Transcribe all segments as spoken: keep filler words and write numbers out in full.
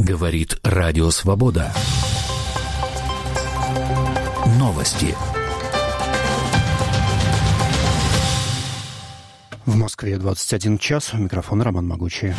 Говорит Радио Свобода. Новости. В Москве двадцать один час. У микрофона Роман Могучий.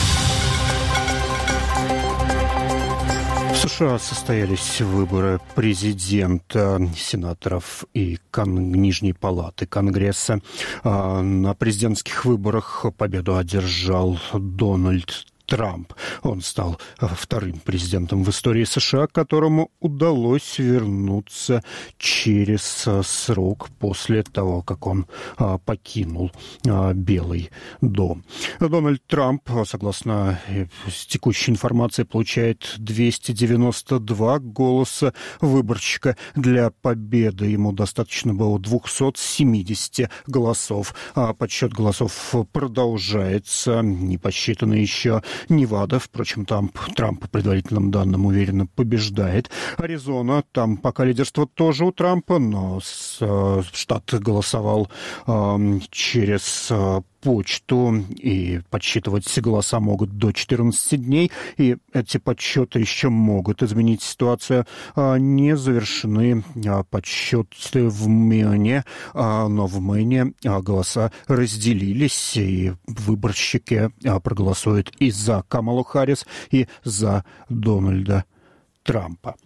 В США состоялись выборы президента, сенаторов и кон- Нижней палаты Конгресса. На президентских выборах победу одержал Дональд Трамп. Он стал вторым президентом в истории США, которому удалось вернуться через срок после того, как он покинул Белый дом. Дональд Трамп, согласно текущей информации, получает двести девяносто два голоса выборщика. Для победы ему достаточно было двести семьдесят голосов. Подсчет голосов продолжается. Не посчитано еще Невада, впрочем, там Трамп, по предварительным данным, уверенно побеждает. Аризона, там пока лидерство тоже у Трампа, но с, э, штат голосовал э, через э, почту, и подсчитывать все голоса могут до четырнадцати дней, и эти подсчеты еще могут изменить ситуацию. Не завершены подсчеты в Мэне, но в Мэне голоса разделились, и выборщики проголосуют и за Камалу Харрис, и за Дональда Трампа.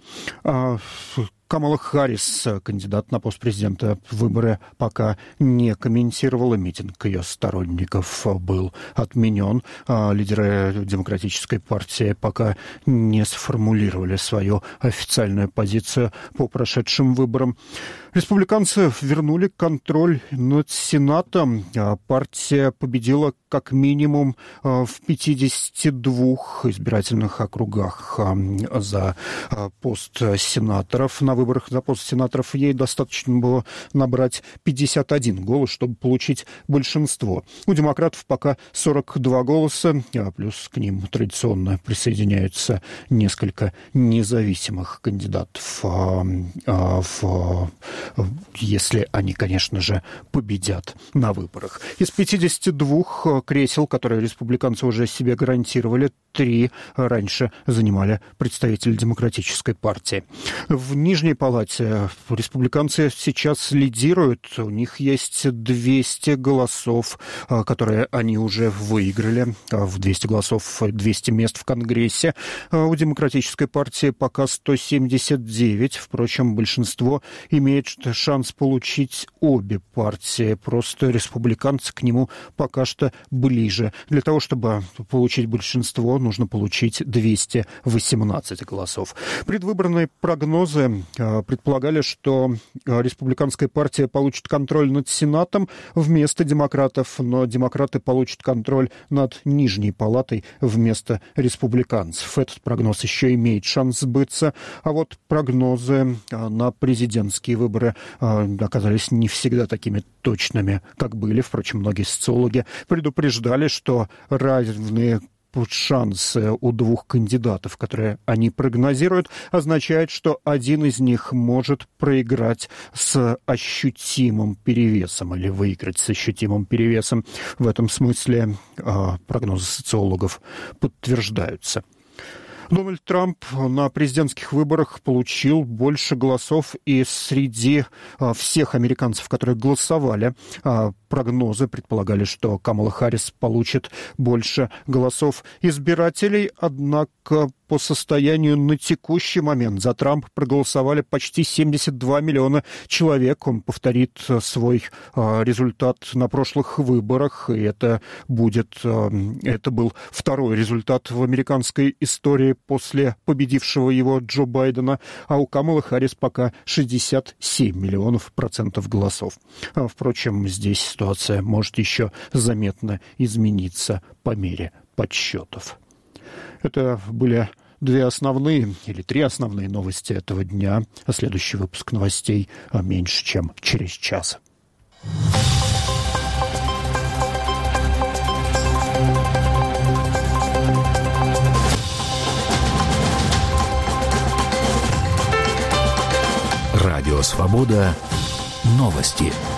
Камала Харрис, кандидат на пост президента, выборы пока не комментировала. Митинг ее сторонников был отменен. Лидеры Демократической партии пока не сформулировали свою официальную позицию по прошедшим выборам. Республиканцы вернули контроль над Сенатом. Партия победила как минимум в пятидесяти двух избирательных округах за пост сенаторов. На выборах за пост сенаторов ей достаточно было набрать пятьдесят один голос, чтобы получить большинство. У демократов пока сорок два голоса, а плюс к ним традиционно присоединяются несколько независимых кандидатов, если они, конечно же, победят на выборах. Из пятидесяти двух кресел, которые республиканцы уже себе гарантировали, три раньше занимали представители Демократической партии. В Нижней палате республиканцы сейчас лидируют. У них есть двести голосов, которые они уже выиграли. В двести голосов, двести мест в Конгрессе. У Демократической партии пока сто семьдесят девять. Впрочем, большинство имеет шанс получить обе партии. Просто республиканцы к нему пока что ближе. Для того, чтобы получить большинство, нужно получить двести восемнадцать голосов. Предвыборные прогнозы предполагали, что республиканская партия получит контроль над Сенатом вместо демократов, но демократы получат контроль над Нижней палатой вместо республиканцев. Этот прогноз еще имеет шанс сбыться, а вот прогнозы на президентские выборы оказались не всегда такими точными, как были. Впрочем, многие социологи предупреждали, что равные шансы у двух кандидатов, которые они прогнозируют, означает, что один из них может проиграть с ощутимым перевесом или выиграть с ощутимым перевесом. В этом смысле прогнозы социологов подтверждаются. Дональд Трамп на президентских выборах получил больше голосов, и среди всех американцев, которые голосовали, прогнозы предполагали, что Камала Харрис получит больше голосов избирателей, однако по состоянию на текущий момент за Трампа проголосовали почти семьдесят два миллиона человек. Он повторит свой результат на прошлых выборах, и это будет, это был второй результат в американской истории после победившего его Джо Байдена, а у Камалы Харрис пока шестьдесят семь миллионов процентов голосов. Впрочем, здесь ситуация может еще заметно измениться по мере подсчетов. Это были две основные или три основные новости этого дня. А следующий выпуск новостей меньше, чем через час. Радио Свобода. Новости.